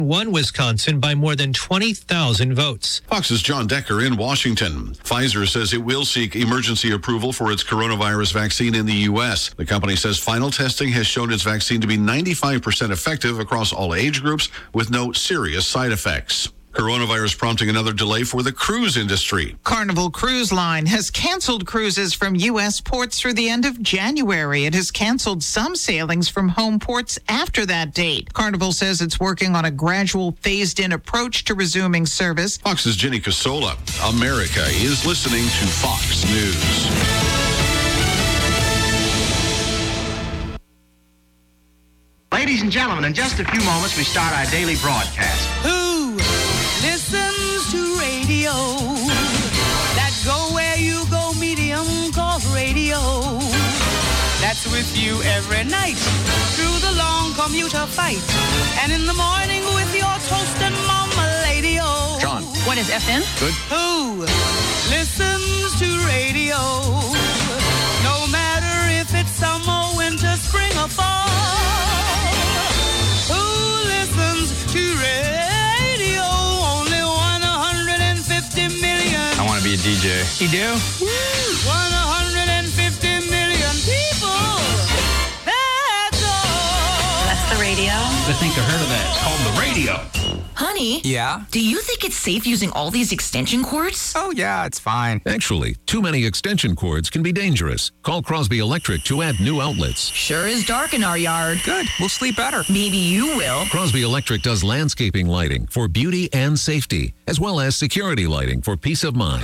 won Wisconsin by more than 20,000 votes. Fox's John Decker in Washington. Pfizer says it will seek emergency approval for its coronavirus vaccine in the U.S. The company says final testing has shown its vaccine to be 95% effective across all age groups with no serious side effects. Coronavirus prompting another delay for the cruise industry. Carnival Cruise Line has canceled cruises from U.S. ports through the end of January. It has canceled some sailings from home ports after that date. Carnival says it's working on a gradual, phased-in approach to resuming service. Fox's Jenny Casola. America is listening to Fox News. Ladies and gentlemen, in just a few moments, we start our daily broadcast. Who listens to radio? That go where you go, medium called radio. That's with you every night through the long commuter fight. And in the morning with your toast and mama lady-o. John. What is FM? Good. Who listens to radio? No matter if it's summer, winter, spring, or fall. Who listens to radio? Only 150 million. I want to be a DJ. You do? 150 million people. That's all. That's the radio. I think I heard of that. It's called the radio. Honey? Yeah? Do you think it's safe using all these extension cords? Oh, yeah, it's fine. Actually, too many extension cords can be dangerous. Call Crosby Electric to add new outlets. Sure is dark in our yard. Good. We'll sleep better. Maybe you will. Crosby Electric does landscaping lighting for beauty and safety, as well as security lighting for peace of mind.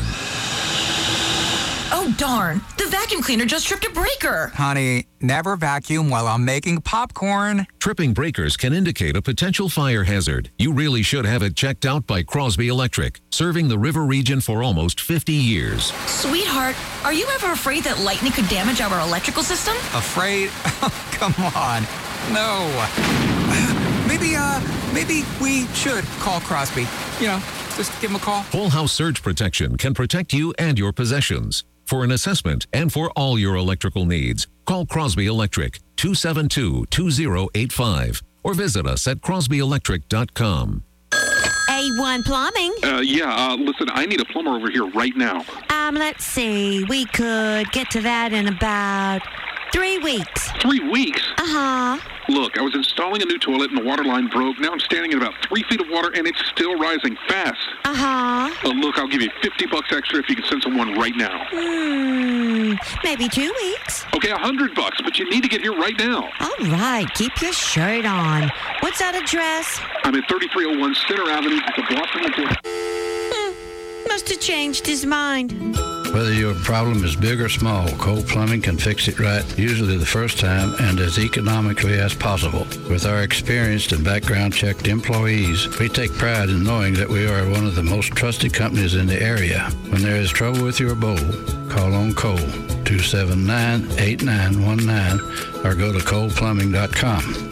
Oh, darn. The vacuum cleaner just tripped a breaker. Honey, never vacuum while I'm making popcorn. Tripping breakers can indicate a potential fire hazard. You really should have it checked out by Crosby Electric, serving the river region for almost 50 years. Sweetheart, are you ever afraid that lightning could damage our electrical system? Afraid? Oh, come on. No. Maybe we should call Crosby. You know, just give him a call. Whole house surge protection can protect you and your possessions. For an assessment and for all your electrical needs, call Crosby Electric 272-2085 or visit us at crosbyelectric.com. A1 Plumbing. Listen, I need a plumber over here right now. Let's see. We could get to that in about 3 weeks. 3 weeks? Uh-huh. Look, I was installing a new toilet and the water line broke. Now I'm standing in about 3 feet of water and it's still rising fast. Uh-huh. Look, I'll give you $50 extra if you can send someone right now. Maybe 2 weeks. Okay, $100, but you need to get here right now. All right, keep your shirt on. What's that address? I'm at 3301 Center Avenue. It's a block from the door. Must have changed his mind. Whether your problem is big or small, Cole Plumbing can fix it right, usually the first time and as economically as possible. With our experienced and background-checked employees, we take pride in knowing that we are one of the most trusted companies in the area. When there is trouble with your bowl, call on Cole, 279-8919, or go to coleplumbing.com.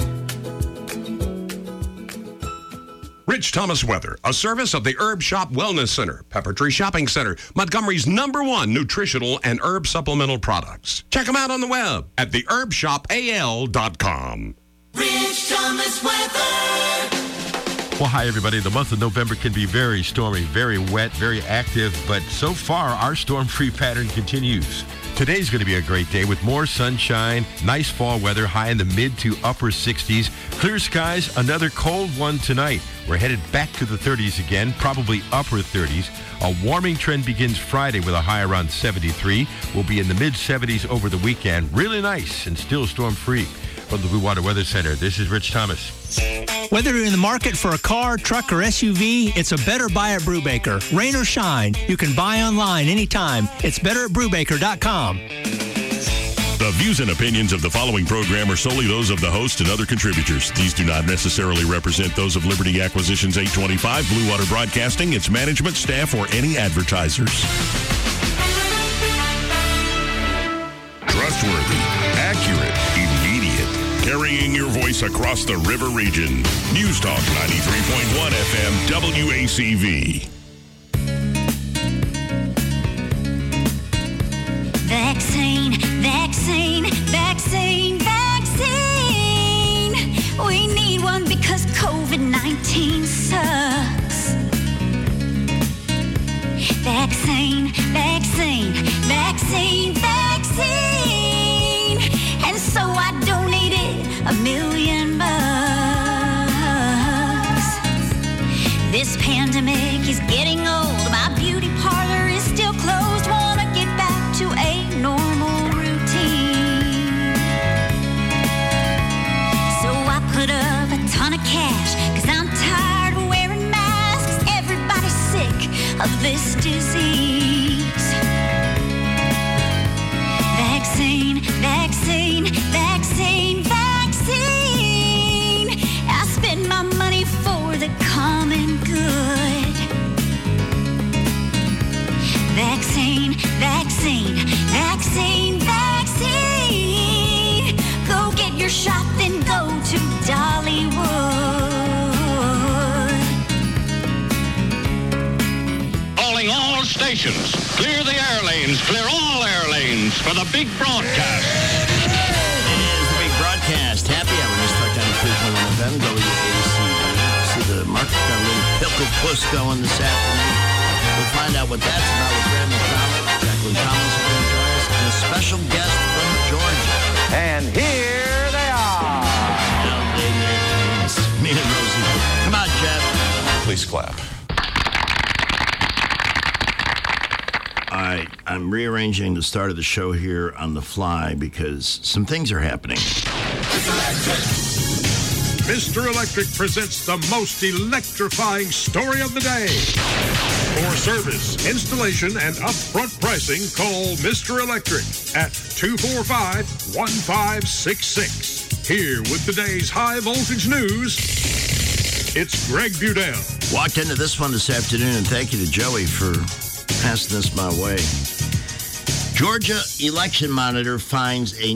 Rich Thomas Weather, a service of the Herb Shop Wellness Center, Pepper Tree Shopping Center, Montgomery's #1 nutritional and herb supplemental products. Check them out on the web at theherbshopal.com. Rich Thomas Weather. Well, hi, everybody. The month of November can be very stormy, very wet, very active, but so far, our storm-free pattern continues. Today's going to be a great day with more sunshine, nice fall weather, high in the mid to upper 60s. Clear skies, another cold one tonight. We're headed back to the 30s again, probably upper 30s. A warming trend begins Friday with a high around 73. We'll be in the mid-70s over the weekend. Really nice and still storm-free. From the Blue Water Weather Center, this is Rich Thomas. Whether you're in the market for a car, truck, or SUV, it's a better buy at Brubaker. Rain or shine, you can buy online anytime. It's better at Brubaker.com. The views and opinions of the following program are solely those of the host and other contributors. These do not necessarily represent those of Liberty Acquisitions 825, Blue Water Broadcasting, its management, staff, or any advertisers. Trustworthy, accurate, immediate, carrying your voice across the river region. News Talk 93.1 FM WACV. Vaccine, vaccine, vaccine, vaccine. We need one because COVID-19 sucks. Vaccine, vaccine, vaccine, vaccine. And so I donated $1 million. This pandemic is getting old. My beauty parlor is still closed. Wanna get back to a normal routine. So I put up a ton of cash, 'cause I'm tired of wearing masks. Everybody's sick of this disease. Vaccine, vaccine, vaccine, vaccine. I spend my money for the common good. Vaccine, vaccine, vaccine, vaccine. Go get your shot, then go to Dollywood. Calling all stations. Clear the air lanes. Clear all air lanes for the big broadcast. It is the big broadcast. Happy hour. Just talked down to 3.1 FM. WAC. See the market got a little pickle puss going this afternoon. We'll find out what that's about with Brad McDonald. Jacqueline Thomas is going to join us, and a special guest from Georgia. And here they are. Now, it's me and Rosie. Come on, Jeff. Please clap. All right, I'm rearranging the start of the show here on the fly because some things are happening. Mr. Electric presents the most electrifying story of the day. For service, installation, and upfront pricing, call Mr. Electric at 245-1566. Here with today's high voltage news, it's Greg Budell. Walked into this one this afternoon, and thank you to Joey for passing this my way. Georgia Election Monitor finds a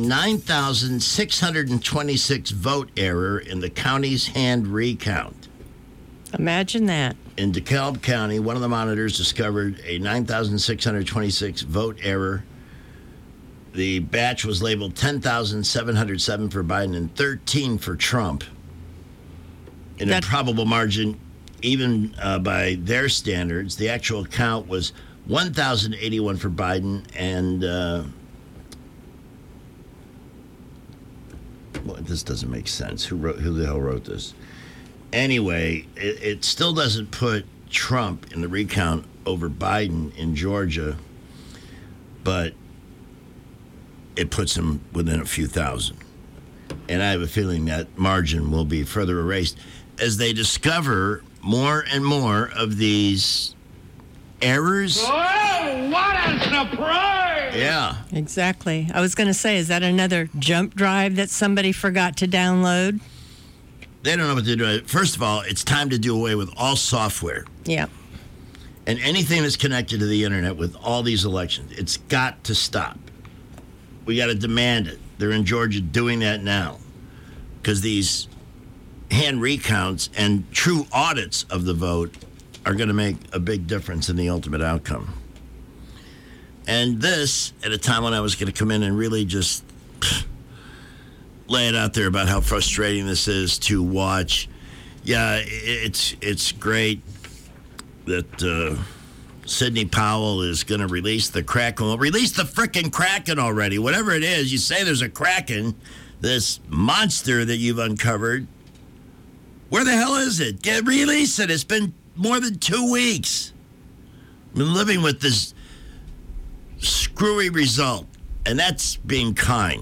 9,626 vote error in the county's hand recount. Imagine that. In DeKalb County, one of the monitors discovered a 9,626 vote error. The batch was labeled 10,707 for Biden and 13 for Trump. In a probable margin, even by their standards, the actual count was 1,081 for Biden and well, this doesn't make sense. Who the hell wrote this? Anyway, it still doesn't put Trump in the recount over Biden in Georgia, but it puts him within a few thousand. And I have a feeling that margin will be further erased as they discover more and more of these errors. Oh, what a surprise! Yeah. Exactly. I was going to say, is that another jump drive that somebody forgot to download? They don't know what to do. First of all, it's time to do away with all software. Yeah. And anything that's connected to the internet with all these elections. It's got to stop. We got to demand it. They're in Georgia doing that now. Because these hand recounts and true audits of the vote are going to make a big difference in the ultimate outcome. And this, at a time when I was going to come in and really just lay it out there about how frustrating this is to watch. Yeah, it's great that Sidney Powell is going to release the Kraken. Well, release the frickin' Kraken already. Whatever it is, you say there's a Kraken, this monster that you've uncovered. Where the hell is it? Release it. It's been more than 2 weeks. I've been living with this screwy result, and that's being kind.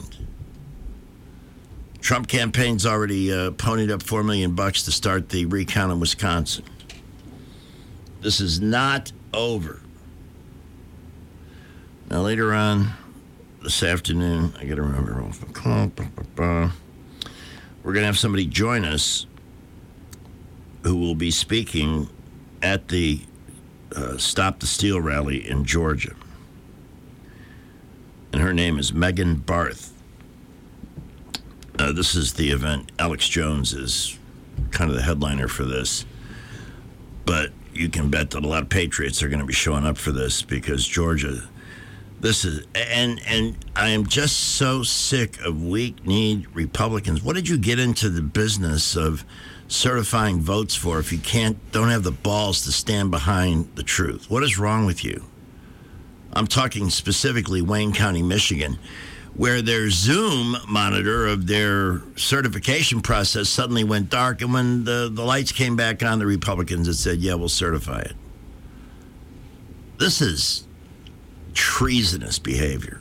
Trump campaign's already ponied up $4 million to start the recount in Wisconsin. This is not over. Now, later on this afternoon, I got to remember, we're going to have somebody join us who will be speaking at the Stop the Steal rally in Georgia. And her name is Megan Barth. This is the event. Alex Jones is kind of the headliner for this. But you can bet that a lot of patriots are going to be showing up for this because Georgia, this is, and I am just so sick of weak-kneed Republicans. What did you get into the business of certifying votes for if you don't have the balls to stand behind the truth? What is wrong with you? I'm talking specifically Wayne County, Michigan, where their Zoom monitor of their certification process suddenly went dark, and when the lights came back on, the Republicans had said, yeah, we'll certify it. This is treasonous behavior.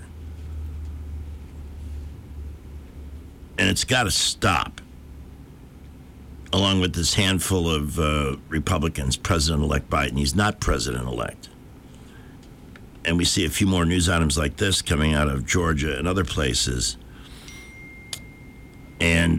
And it's got to stop. Along with this handful of Republicans, President-elect Biden. He's not president-elect. And we see a few more news items like this coming out of Georgia and other places. And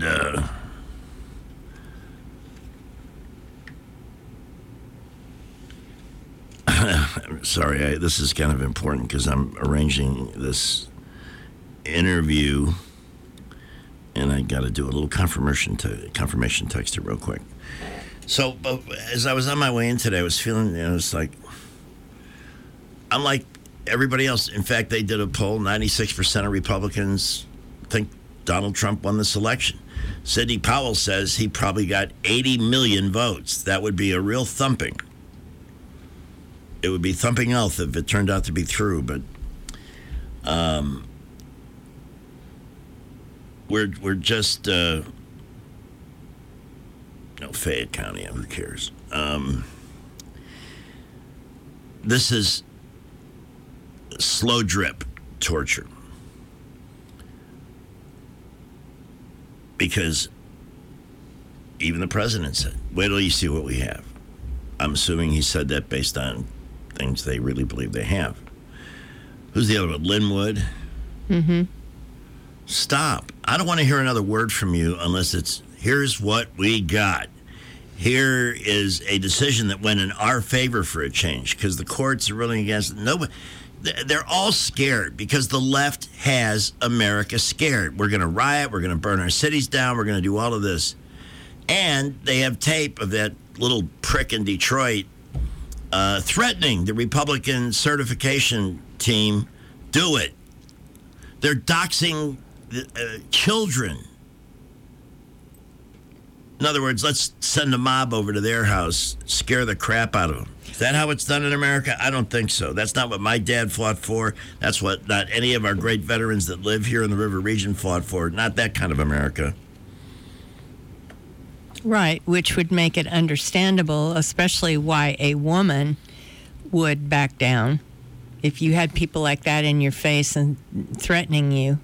I'm sorry, this is kind of important because I'm arranging this interview. And I got to do a little confirmation text here real quick. So, as I was on my way in today, I was feeling, it's like, I'm like everybody else. In fact, they did a poll. 96% of Republicans think Donald Trump won this election. Sidney Powell says he probably got 80 million votes. That would be a real thumping. It would be thumping health if it turned out to be true, but We're just Fayette County. Who cares? This is slow drip torture because even the president said, "Wait till you see what we have." I'm assuming he said that based on things they really believe they have. Who's the other one? Linwood. Mm-hmm. Stop. I don't want to hear another word from you unless it's, here's what we got. Here is a decision that went in our favor for a change because the courts are ruling against it. Nobody, they're all scared because the left has America scared. We're going to riot. We're going to burn our cities down. We're going to do all of this. And they have tape of that little prick in Detroit threatening the Republican certification team, do it. They're doxing children. In other words, let's send a mob over to their house, scare the crap out of them. Is that how it's done in America? I don't think so. That's not what my dad fought for. That's what not any of our great veterans that live here in the River Region fought for. Not that kind of America. Right, which would make it understandable, especially why a woman would back down. If you had people like that in your face and threatening you,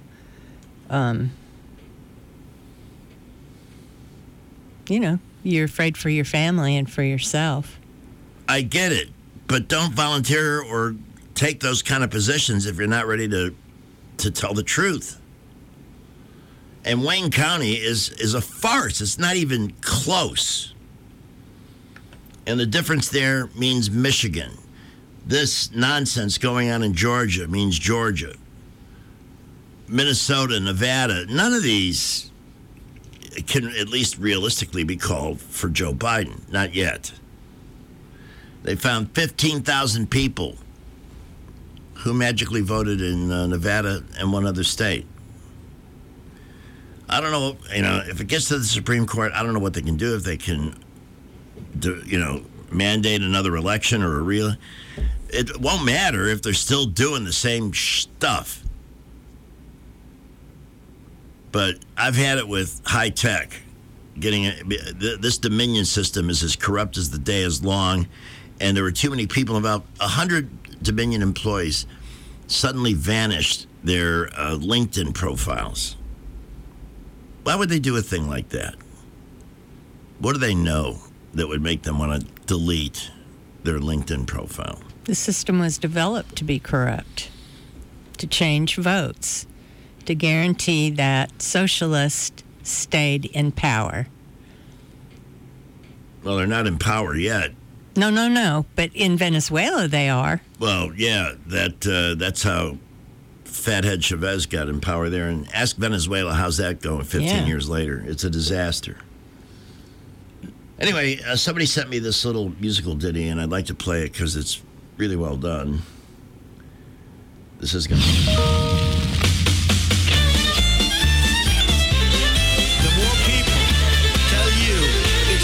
you're afraid for your family and for yourself. I get it, but don't volunteer or take those kind of positions if you're not ready to tell the truth. And Wayne County is a farce. It's not even close. And the difference there means Michigan. This nonsense going on in Georgia means Georgia. Minnesota, Nevada, none of these can at least realistically be called for Joe Biden. Not yet. They found 15,000 people who magically voted in Nevada and one other state. I don't know, if it gets to the Supreme Court, I don't know what they can do if they can, mandate another election or a real. It won't matter if they're still doing the same stuff. But I've had it with high tech. This Dominion system is as corrupt as the day is long, and there were too many people. About 100 Dominion employees suddenly vanished their LinkedIn profiles. Why would they do a thing like that? What do they know that would make them want to delete their LinkedIn profile? The system was developed to be corrupt, to change votes, to guarantee that socialists stayed in power. Well, they're not in power yet. No. But in Venezuela, they are. Well, yeah, that's how Fathead Chavez got in power there. And ask Venezuela, how's that going 15 years later? It's a disaster. Anyway, somebody sent me this little musical ditty, and I'd like to play it because it's really well done. This is going to... The more people tell you it's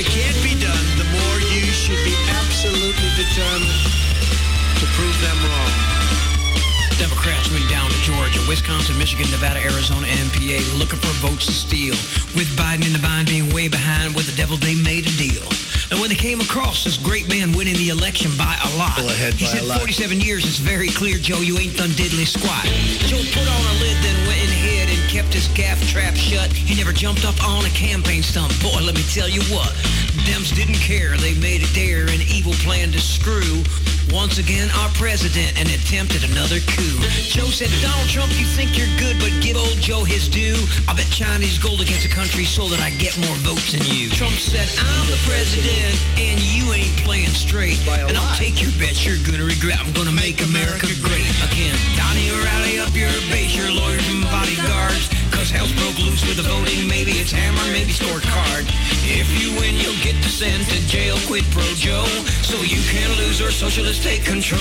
it can't be done, the more you should be absolutely determined to prove them wrong. Democrats went down to Georgia, Wisconsin, Michigan, Nevada, Arizona, and PA looking for votes to steal. With Biden and the Vine being way behind, with the devil they made a deal. And when they came across this great man winning the election by a lot, he said 47 years, it's very clear, Joe, you ain't done diddly squat. Joe put on a lid, then went ahead and kept his gaff trap shut. He never jumped up on a campaign stump. Boy, let me tell you what, Dems didn't care. They made a dare, an evil plan to screw once again our president and attempted another coup. Joe said, Donald Trump, you think you're good, but give old Joe his due. I bet Chinese gold against the country so that I get more votes than you. Trump said, I'm the president and you ain't playing straight. And I'll take your bets you're gonna regret. I'm gonna make America great again. Donnie, rally up your base, your lawyers and bodyguards. Cause hell's broke loose with the voting. Maybe it's hammer, maybe scorecard. If you win, you'll get to send to jail, quid pro Joe. So you can lose or socialists take control.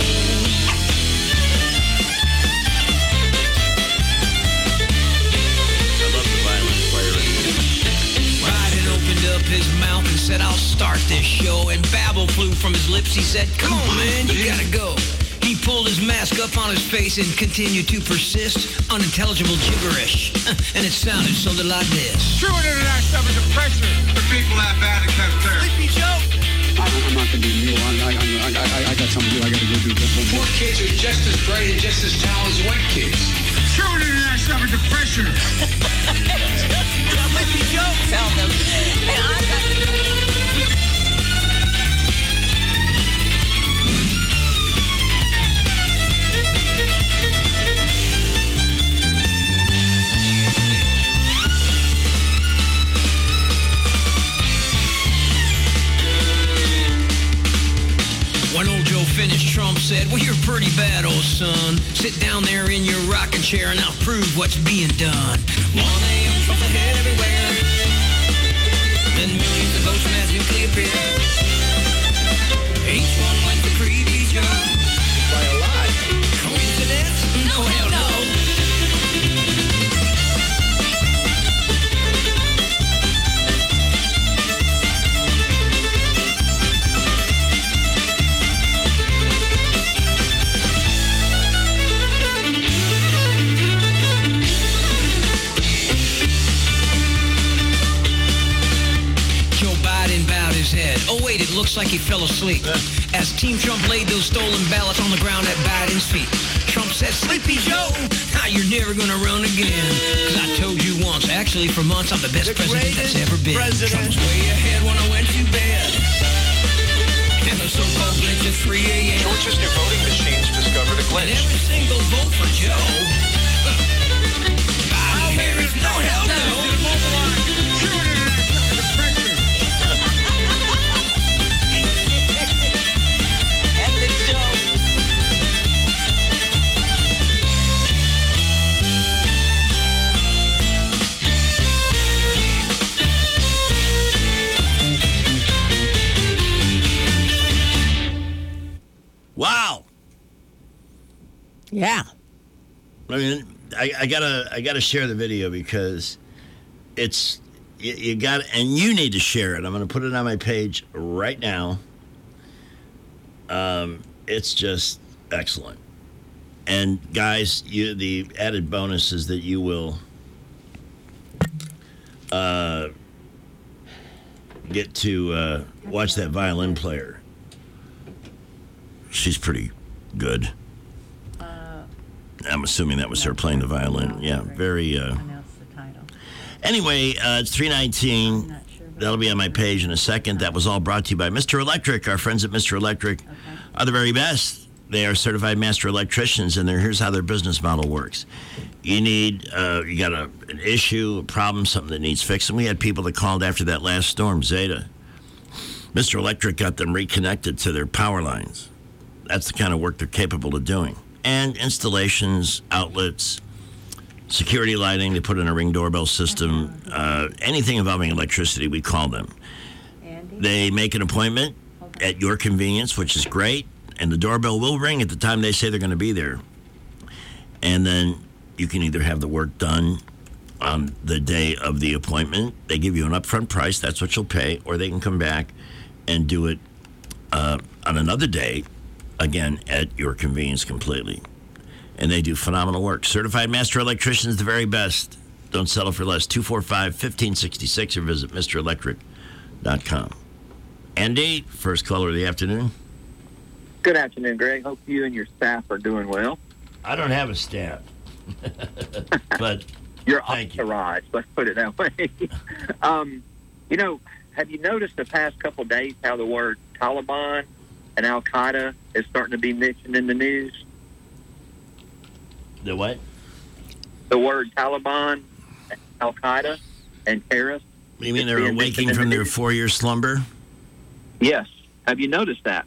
I love the violin player. Biden opened up his mouth and said, I'll start this show. And babble flew from his lips. He said, come on, man, you gotta go. He pulled his mask up on his face and continued to persist. Unintelligible gibberish. And it sounded something like this. True international levels of pressure for people that bad and kept there. Sleepy Joe. I'm not going to be new. I got something to do. I got to go do this one. Poor kids are just as bright and just as talented as white kids. True international levels of pressure. Sleepy Joe. Tell them. Hey, I got When old Joe finished, Trump said, well, you're pretty bad, old son. Sit down there in your rocking chair and I'll prove what's being done. 1 a.m. Trump's ahead everywhere. Then millions of votes from that nuclear pit. Each one went to Creepy Joe. By a lot. Coincidence? No, hell no. Head. Oh, wait, it looks like he fell asleep. As Team Trump laid those stolen ballots on the ground at Biden's feet. Trump said, Sleepy Joe, you're never going to run again. Because I told you once, actually for months, I'm the best president that's ever been. Trump was way ahead when I went to bed. And the so-called glitch at 3 a.m. Georgia's new voting machines discovered a glitch. And every single vote for Joe. Biden, Harris, no, hell no. Wow. Yeah. I mean, I gotta share the video because it's you got, and you need to share it. I'm gonna put it on my page right now. It's just excellent. And guys, the added bonus is that you will get to watch that violin player. She's pretty good. I'm assuming that was her playing the violin. Yeah, very. Anyway, it's 3:19. That'll be on my page in a second. That was all brought to you by Mr. Electric. Our friends at Mr. Electric are the very best. They are certified master electricians, and here's how their business model works. You need, you got an issue, a problem, something that needs fixing. We had people that called after that last storm, Zeta. Mr. Electric got them reconnected to their power lines. That's the kind of work they're capable of doing. And installations, outlets, security lighting, they put in a Ring doorbell system, anything involving electricity, we call them. They make an appointment at your convenience, which is great, and the doorbell will ring at the time they say they're going to be there. And then you can either have the work done on the day of the appointment. They give you an upfront price. That's what you'll pay. Or they can come back and do it on another day, again, at your convenience completely. And they do phenomenal work. Certified master electricians, the very best. Don't settle for less. 245-1566 or visit MrElectric.com. Andy, first caller of the afternoon. Good afternoon, Greg. Hope you and your staff are doing well. I don't have a staff. But your entourage, let's put it that way. Have you noticed the past couple of days how the word Taliban and Al-Qaeda is starting to be mentioned in the news? The what? The word Taliban, Al-Qaeda, and terrorists. You mean they're awaking from their 4-year slumber? Yes. Have you noticed that?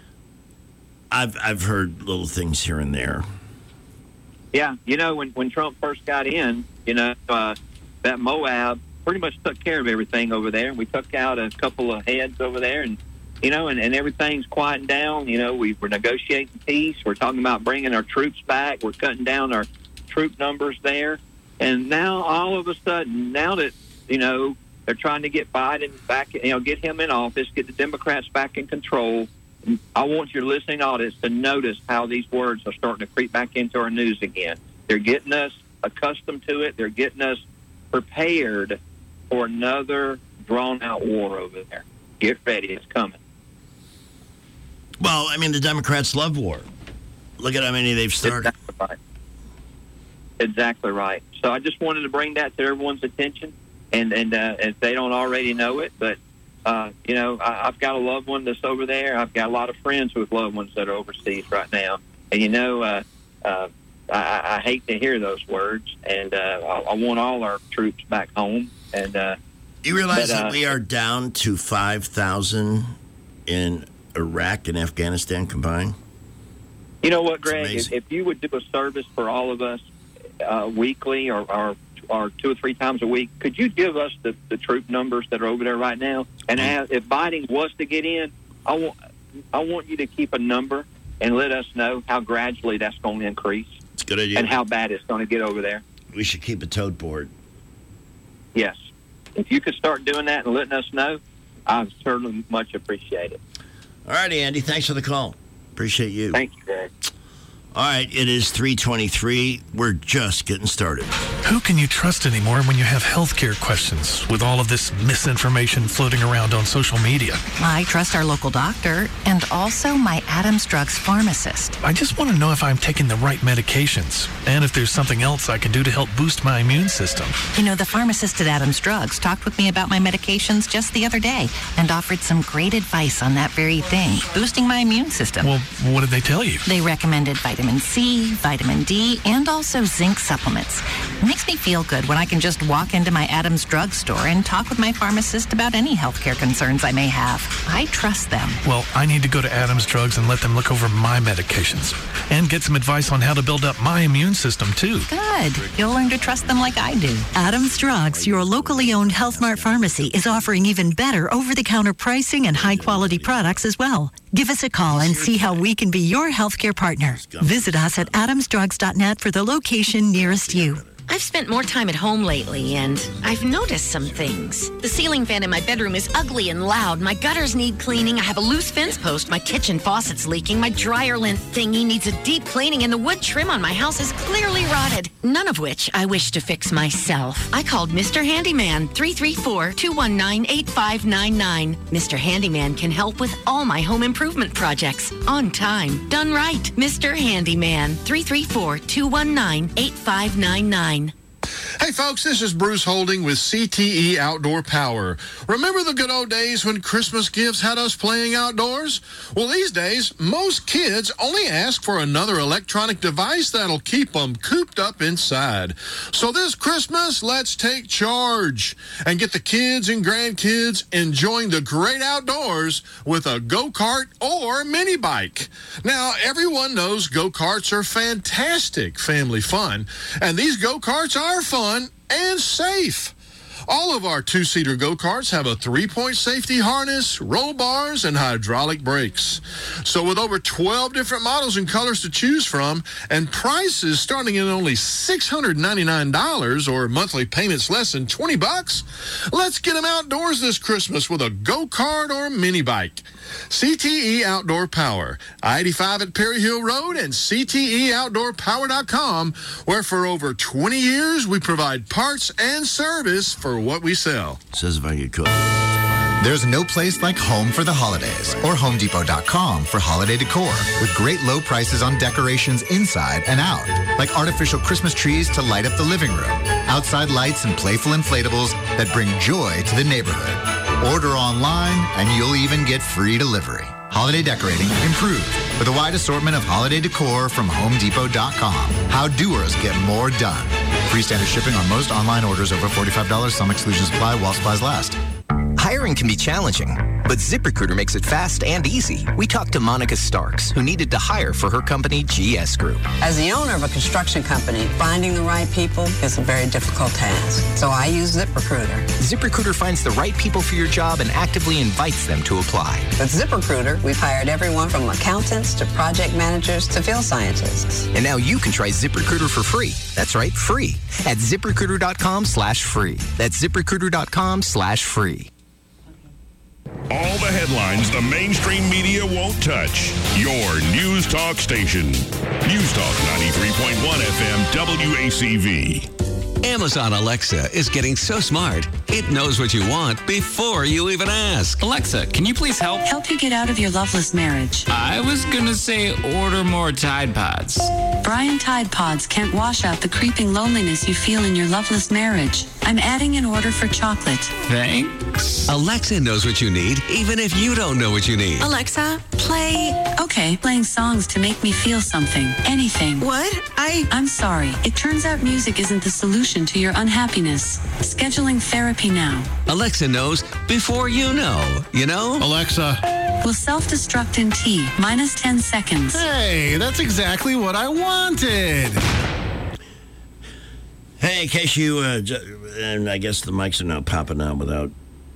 I've heard little things here and there. Yeah, when Trump first got in, that Moab pretty much took care of everything over there. We took out a couple of heads over there, and everything's quieting down. We're negotiating peace. We're talking about bringing our troops back. We're cutting down our troop numbers there. And now, all of a sudden, now that, they're trying to get Biden back, get him in office, get the Democrats back in control, I want your listening audience to notice how these words are starting to creep back into our news again. They're getting us accustomed to it. They're getting us prepared for another drawn-out war over there. Get ready. It's coming. Well, the Democrats love war. Look at how many they've started. Exactly right. So I just wanted to bring that to everyone's attention, and if they don't already know it, but I've got a loved one that's over there. I've got a lot of friends with loved ones that are overseas right now. And, I hate to hear those words, and I want all our troops back home. And you realize that we are down to 5,000 in Iraq and Afghanistan combined? You know what, Greg? If you would do a service for all of us weekly or 2 or 3 times a week, could you give us the troop numbers that are over there right now? And if Biden was to get in, I want you to keep a number and let us know how gradually that's going to increase. It's a good idea. And how bad it's going to get over there. We should keep a tote board. Yes. If you could start doing that and letting us know, I'd certainly much appreciate it. All righty, Andy. Thanks for the call. Appreciate you. Thank you, Greg. All right, it is 3:23. We're just getting started. Who can you trust anymore when you have healthcare questions with all of this misinformation floating around on social media? I trust our local doctor and also my Adams Drugs pharmacist. I just want to know if I'm taking the right medications and if there's something else I can do to help boost my immune system. The pharmacist at Adams Drugs talked with me about my medications just the other day and offered some great advice on that very thing, boosting my immune system. Well, what did they tell you? They recommended vitamin C, vitamin D, and also zinc supplements. It makes me feel good when I can just walk into my Adams Drug Store and talk with my pharmacist about any healthcare concerns I may have. I trust them. Well, I need to go to Adams Drugs and let them look over my medications and get some advice on how to build up my immune system, too. Good. You'll learn to trust them like I do. Adams Drugs, your locally owned Health Mart pharmacy, is offering even better over-the-counter pricing and high-quality products as well. Give us a call and see how we can be your healthcare partner. Visit us at adamsdrugs.net for the location nearest you. I've spent more time at home lately, and I've noticed some things. The ceiling fan in my bedroom is ugly and loud. My gutters need cleaning. I have a loose fence post. My kitchen faucet's leaking. My dryer lint thingy needs a deep cleaning, and the wood trim on my house is clearly rotted. None of which I wish to fix myself. I called Mr. Handyman, 334-219-8599. Mr. Handyman can help with all my home improvement projects. On time, done right. Mr. Handyman, 334-219-8599. Hey folks, this is Bruce Holding with CTE Outdoor Power. Remember the good old days when Christmas gifts had us playing outdoors? Well, these days, most kids only ask for another electronic device that'll keep them cooped up inside. So this Christmas, let's take charge and get the kids and grandkids enjoying the great outdoors with a go-kart or mini bike. Now, everyone knows go-karts are fantastic family fun, and these go-karts are fun and safe. All of our two-seater go-karts have a 3-point safety harness, roll bars, and hydraulic brakes. So with over 12 different models and colors to choose from, and prices starting at only $699 or monthly payments less than $20, let's get them outdoors this Christmas with a go-kart or mini bike. CTE Outdoor Power, I-85 at Perry Hill Road and CTEOutdoorPower.com, where for over 20 years we provide parts and service for what we sell. Says if I could cook. There's no place like home for the holidays or HomeDepot.com for holiday decor with great low prices on decorations inside and out, like artificial Christmas trees to light up the living room, outside lights and playful inflatables that bring joy to the neighborhood. Order online and you'll even get free delivery. Holiday decorating improved with a wide assortment of holiday decor from HomeDepot.com. How doers get more done. Free standard shipping on most online orders over $45. Some exclusions apply while supplies last. Hiring can be challenging, but ZipRecruiter makes it fast and easy. We talked to Monica Starks, who needed to hire for her company, GS Group. As the owner of a construction company, finding the right people is a very difficult task. So I use ZipRecruiter. ZipRecruiter finds the right people for your job and actively invites them to apply. With ZipRecruiter, we've hired everyone from accountants to project managers to field scientists. And now you can try ZipRecruiter for free. That's right, free. At ZipRecruiter.com/free. That's ZipRecruiter.com/free. All the headlines the mainstream media won't touch. Your News Talk station. News Talk 93.1 FM WACV. Amazon Alexa is getting so smart, it knows what you want before you even ask. Alexa, can you please help? Help you get out of your loveless marriage. I was gonna say order more Tide Pods. Brian Tide Pods can't wash out the creeping loneliness you feel in your loveless marriage. I'm adding an order for chocolate. Thanks. Alexa knows what you need, even if you don't know what you need. Alexa, play... Okay, playing songs to make me feel something. Anything. What? I'm sorry. It turns out music isn't the solution to your unhappiness. Scheduling therapy now. Alexa knows before you know. You know? Alexa. Will self-destruct in T, minus 10 seconds. Hey, that's exactly what I wanted. Hey, in case you, and I guess the mics are now popping out without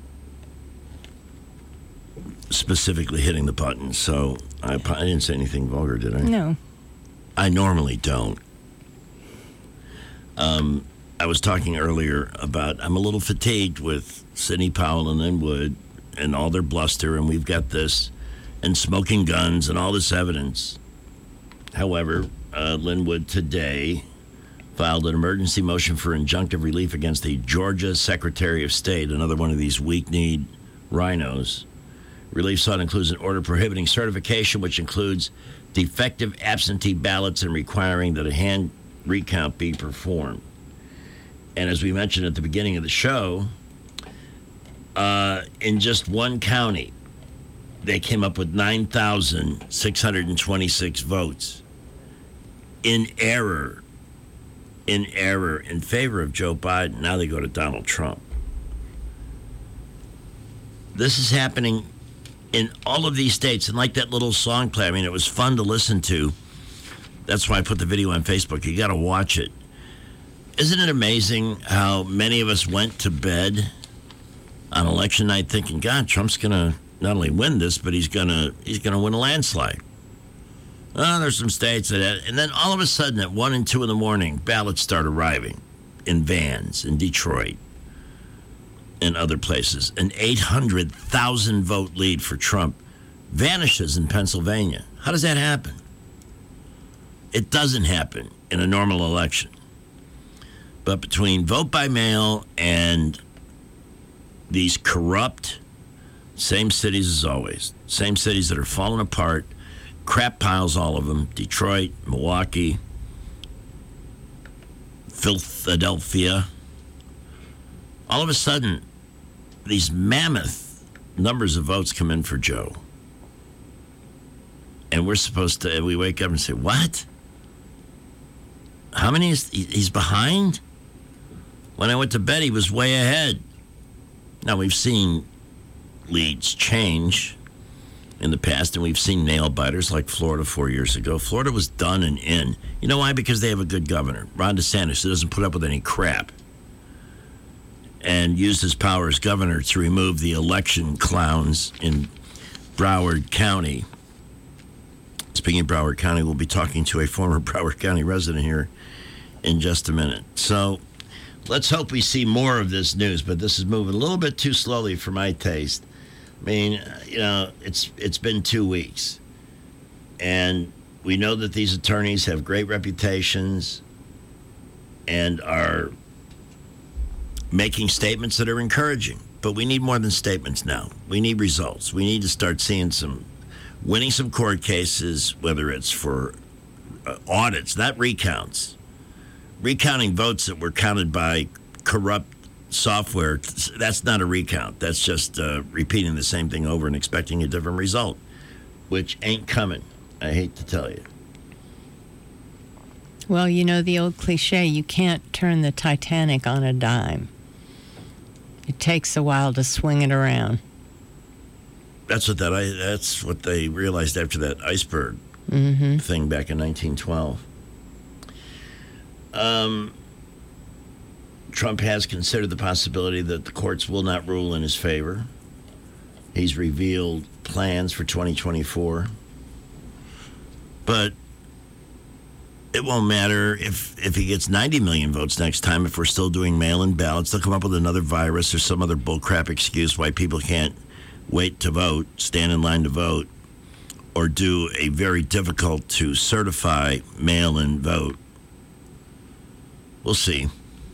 specifically hitting the button, so I didn't say anything vulgar, did I? No. I normally don't. I was talking earlier about I'm a little fatigued with Sidney Powell and Lin Wood and all their bluster, and we've got this, and smoking guns and all this evidence. However, Lin Wood today filed an emergency motion for injunctive relief against the Georgia Secretary of State, another one of these weak-kneed rhinos. Relief sought includes an order prohibiting certification, which includes defective absentee ballots and requiring that a hand recount be performed. And as we mentioned at the beginning of the show, in just one county, they came up with 9,626 votes in error in favor of Joe Biden. Now they go to Donald Trump. This is happening in all of these states. And like that little song play, I mean, it was fun to listen to. That's why I put the video on Facebook. You got to watch it. Isn't it amazing how many of us went to bed on election night thinking, God, Trump's going to not only win this, but he's going to win a landslide. Oh, there's some states that, and then all of a sudden at 1 and 2 in the morning, ballots start arriving in vans in Detroit and other places. An 800,000 vote lead for Trump vanishes in Pennsylvania. How does that happen? It doesn't happen in a normal election. But between vote by mail and these corrupt, same cities as always, same cities that are falling apart, crap piles, all of them, Detroit, Milwaukee, Philadelphia. All of a sudden, these mammoth numbers of votes come in for Joe. And we're supposed to, we wake up and say, what? How many is, he's behind? When I went to bed, he was way ahead. Now, we've seen leads change in the past, and we've seen nail-biters like Florida 4 years ago. Florida was done and in. You know why? Because they have a good governor, Ron DeSantis, who doesn't put up with any crap. and used his power as governor to remove the election clowns in Broward County. Speaking of Broward County, we'll be talking to a former Broward County resident here in just a minute. So let's hope we see more of this news, but this is moving a little bit too slowly for my taste. I mean, it's been 2 weeks, and we know that these attorneys have great reputations and are making statements that are encouraging. But we need more than statements now. We need results. We need to start seeing winning some court cases, whether it's for audits, not recounts. Recounting votes that were counted by corrupt software, that's not a recount. That's just repeating the same thing over and expecting a different result, which ain't coming. I hate to tell you. Well, the old cliche, you can't turn the Titanic on a dime. It takes a while to swing it around. That's what they realized after that iceberg thing back in 1912. Trump has considered the possibility that the courts will not rule in his favor. He's revealed plans for 2024. But it won't matter if he gets 90 million votes next time. If we're still doing mail-in ballots, they'll come up with another virus or some other bullcrap excuse why people can't wait to vote, stand in line to vote, or do a very difficult to certify mail-in vote. We'll see.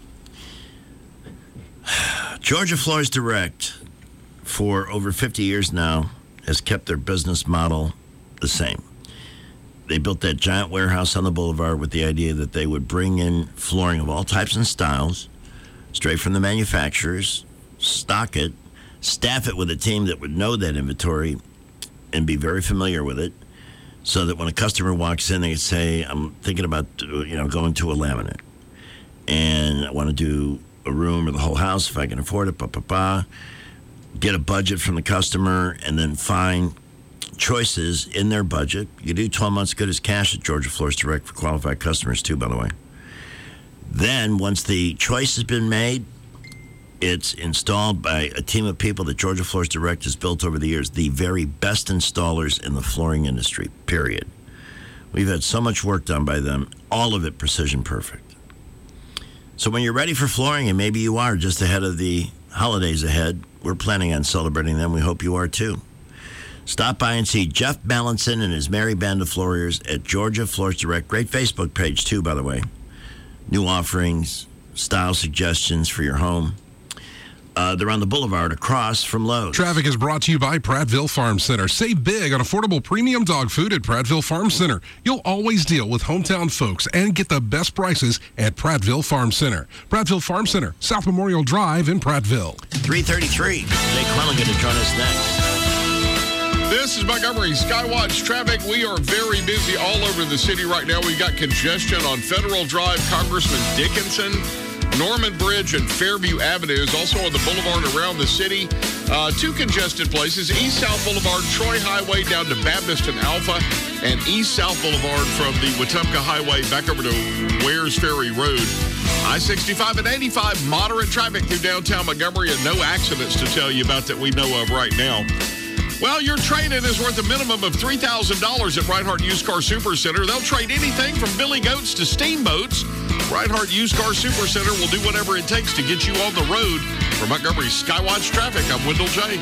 Georgia Floors Direct, for over 50 years now, has kept their business model the same. They built that giant warehouse on the boulevard with the idea that they would bring in flooring of all types and styles, straight from the manufacturers, stock it, staff it with a team that would know that inventory and be very familiar with it, so that when a customer walks in, they say, I'm thinking about going to a laminate, and I want to do a room or the whole house if I can afford it, get a budget from the customer, and then find choices in their budget. You do 12 months good as cash at Georgia Floors Direct for qualified customers too, by the way. Then once the choice has been made, it's installed by a team of people that Georgia Floors Direct has built over the years, the very best installers in the flooring industry, period. We've had so much work done by them, all of it precision perfect. So when you're ready for flooring, and maybe you are just ahead of the holidays ahead, we're planning on celebrating them. We hope you are too. Stop by and see Jeff Ballinson and his merry band of floorers at Georgia Floors Direct. Great Facebook page, too, by the way. New offerings, style suggestions for your home. They're on the boulevard across from Lowe's. Traffic is brought to you by Prattville Farm Center. Save big on affordable premium dog food at Prattville Farm Center. You'll always deal with hometown folks and get the best prices at Prattville Farm Center. Prattville Farm Center, South Memorial Drive in Prattville. 3:33. Jake Quillen going to join us next. This is Montgomery Skywatch traffic. We are very busy all over the city right now. We've got congestion on Federal Drive, Congressman Dickinson, Norman Bridge, and Fairview Avenues. Also on the boulevard around the city. Two congested places, East-South Boulevard, Troy Highway down to Baptist and Alpha, and East-South Boulevard from the Wetumpka Highway back over to Wares Ferry Road. I-65 and 85, moderate traffic through downtown Montgomery, and no accidents to tell you about that we know of right now. Well, your trade-in is worth a minimum of $3,000 at Reinhardt Used Car Super Center. They'll trade anything from billy goats to steamboats. Reinhardt Used Car Super Center will do whatever it takes to get you on the road. For Montgomery Skywatch Traffic, I'm Wendell J.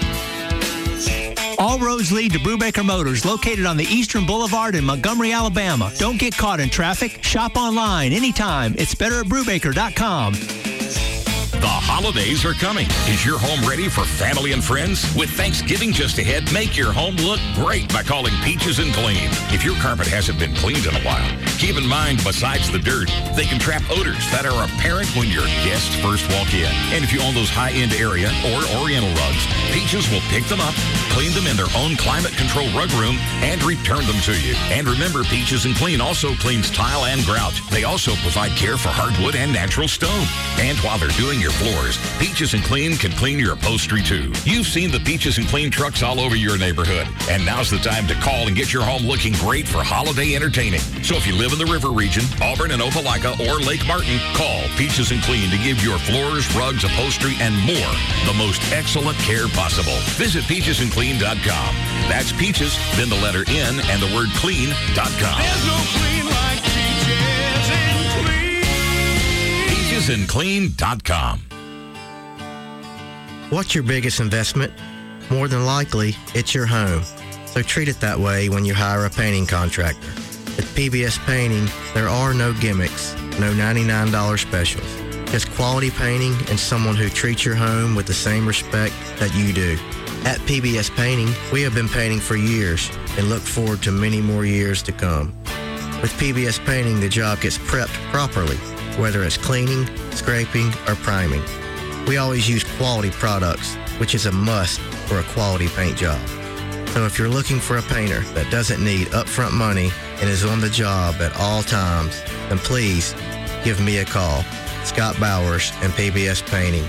All roads lead to Brubaker Motors, located on the Eastern Boulevard in Montgomery, Alabama. Don't get caught in traffic. Shop online anytime. It's better at Brubaker.com. The holidays are coming. Is your home ready for family and friends? With Thanksgiving just ahead, make your home look great by calling Peaches and Clean. If your carpet hasn't been cleaned in a while, keep in mind, besides the dirt, they can trap odors that are apparent when your guests first walk in. And if you own those high-end area or Oriental rugs, Peaches will pick them up, clean them in their own climate-controlled rug room, and return them to you. And remember, Peaches and Clean also cleans tile and grout. They also provide care for hardwood and natural stone. And while they're doing your floors, Peaches and Clean can clean your upholstery too. You've seen the Peaches and Clean trucks all over your neighborhood, and now's the time to call and get your home looking great for holiday entertaining. So if you live in the River Region, Auburn and Opelika, or Lake Martin, call Peaches and Clean to give your floors, rugs, upholstery, and more the most excellent care possible. Visit peachesandclean.com. That's Peaches, then the letter N and the word clean.com. There's no clean like Peaches and Clean. peachesandclean.com. What's your biggest investment? More than likely, it's your home. So treat it that way when you hire a painting contractor. At PBS Painting, there are no gimmicks, no $99 specials. Just quality painting and someone who treats your home with the same respect that you do. At PBS Painting, we have been painting for years and look forward to many more years to come. With PBS Painting, the job gets prepped properly, whether it's cleaning, scraping, or priming. We always use quality products, which is a must for a quality paint job. So if you're looking for a painter that doesn't need upfront money and is on the job at all times, then please give me a call. Scott Bowers and PBS Painting,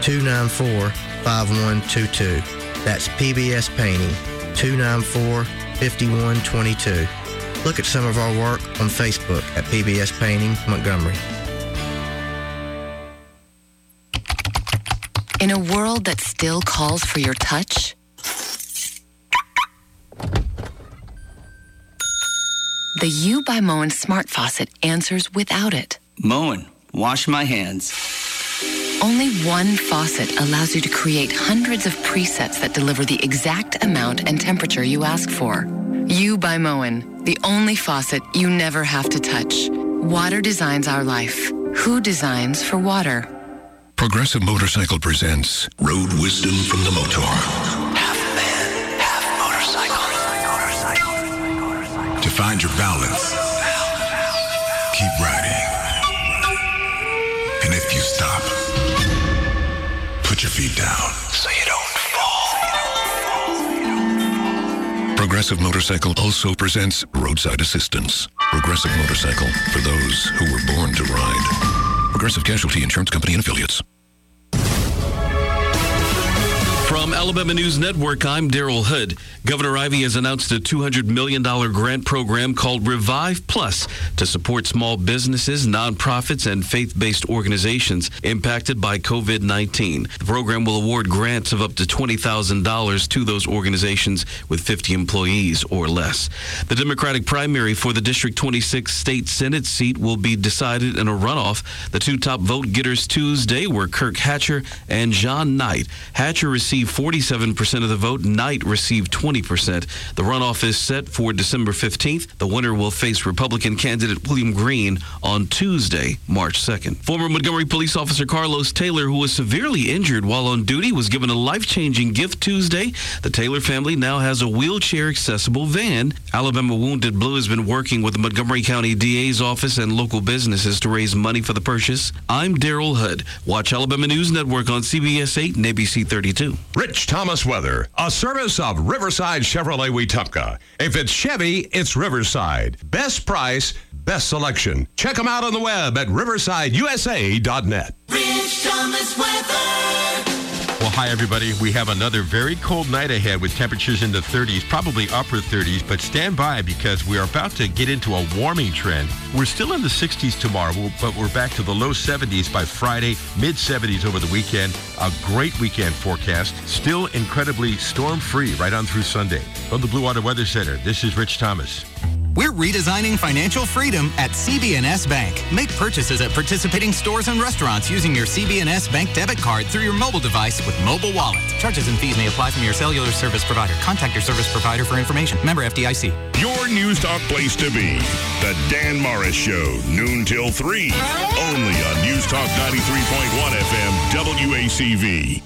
294-5122. That's PBS Painting, 294-5122. Look at some of our work on Facebook at PBS Painting Montgomery. In a world that still calls for your touch, the U by Moen Smart Faucet answers without it. Moen, wash my hands. Only one faucet allows you to create hundreds of presets that deliver the exact amount and temperature you ask for. U by Moen, the only faucet you never have to touch. Water designs our life. Who designs for water? Progressive Motorcycle presents Road Wisdom from the Motor. Half man, half motorcycle. To find your balance, keep riding. And if you stop, put your feet down so you don't fall. Progressive Motorcycle also presents Roadside Assistance. Progressive Motorcycle, for those who were born to ride. Progressive Casualty Insurance Company and Affiliates. From Alabama News Network, I'm Daryl Hood. Governor Ivey has announced a $200 million grant program called Revive Plus to support small businesses, nonprofits, and faith-based organizations impacted by COVID-19. The program will award grants of up to $20,000 to those organizations with 50 employees or less. The Democratic primary for the District 26 state Senate seat will be decided in a runoff. The two top vote getters Tuesday were Kirk Hatcher and John Knight. Hatcher received 47% of the vote. Knight received 20%. The runoff is set for December 15th. The winner will face Republican candidate William Green on Tuesday, March 2nd. Former Montgomery police officer Carlos Taylor, who was severely injured while on duty, was given a life-changing gift Tuesday. The Taylor family now has a wheelchair-accessible van. Alabama Wounded Blue has been working with the Montgomery County DA's office and local businesses to raise money for the purchase. I'm Daryl Hood. Watch Alabama News Network on CBS 8 and ABC 32. Rich Thomas Weather, a service of Riverside Chevrolet Wetumpka. If it's Chevy, it's Riverside. Best price, best selection. Check them out on the web at riversideusa.net. Rich Thomas Weather. Well, hi, everybody. We have another very cold night ahead with temperatures in the 30s, probably upper 30s, but stand by because we are about to get into a warming trend. We're still in the 60s tomorrow, but we're back to the low 70s by Friday, mid-70s over the weekend. A great weekend forecast. Still incredibly storm-free right on through Sunday. From the Blue Water Weather Center, this is Rich Thomas. We're redesigning financial freedom at CB&S Bank. Make purchases at participating stores and restaurants using your CB&S Bank debit card through your mobile device with Mobile Wallet. Charges and fees may apply from your cellular service provider. Contact your service provider for information. Member FDIC. Your News Talk place to be. The Dan Morris Show, noon till 3. Only on News Talk 93.1 FM, WACV.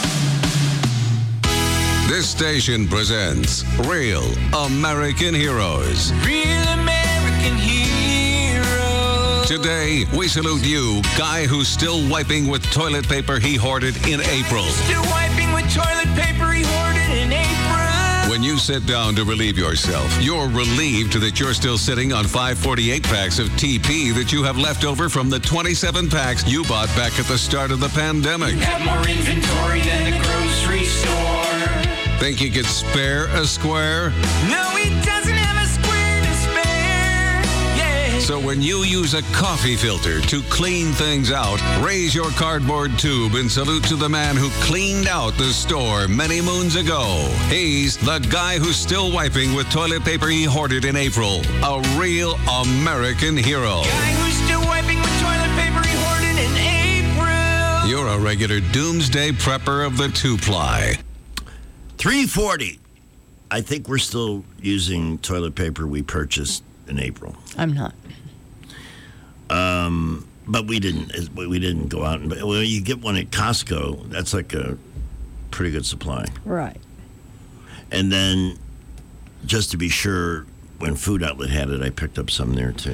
This station presents Real American Heroes. Real American heroes. Today, we salute you, guy who's still wiping with toilet paper he hoarded in April. Still wiping with toilet paper he hoarded in April. When you say sit down to relieve yourself. You're relieved that you're still sitting on 548 packs of TP that you have left over from the 27 packs you bought back at the start of the pandemic. Have more inventory than a grocery store. Think you could spare a square? No, he doesn't have a square to spare. Yeah. So when you use a coffee filter to clean things out, raise your cardboard tube and salute to the man who cleaned out the store many moons ago. He's the guy who's still wiping with toilet paper he hoarded in April. A real American hero. Guy who's still wiping with toilet paper he hoarded in April. You're a regular doomsday prepper of the two-ply. 340. I think we're still using toilet paper we purchased in April. I'm not. But we didn't go out and well, you get one at Costco. That's like a pretty good supply. Right. And then, just to be sure, when Food Outlet had it, I picked up some there too.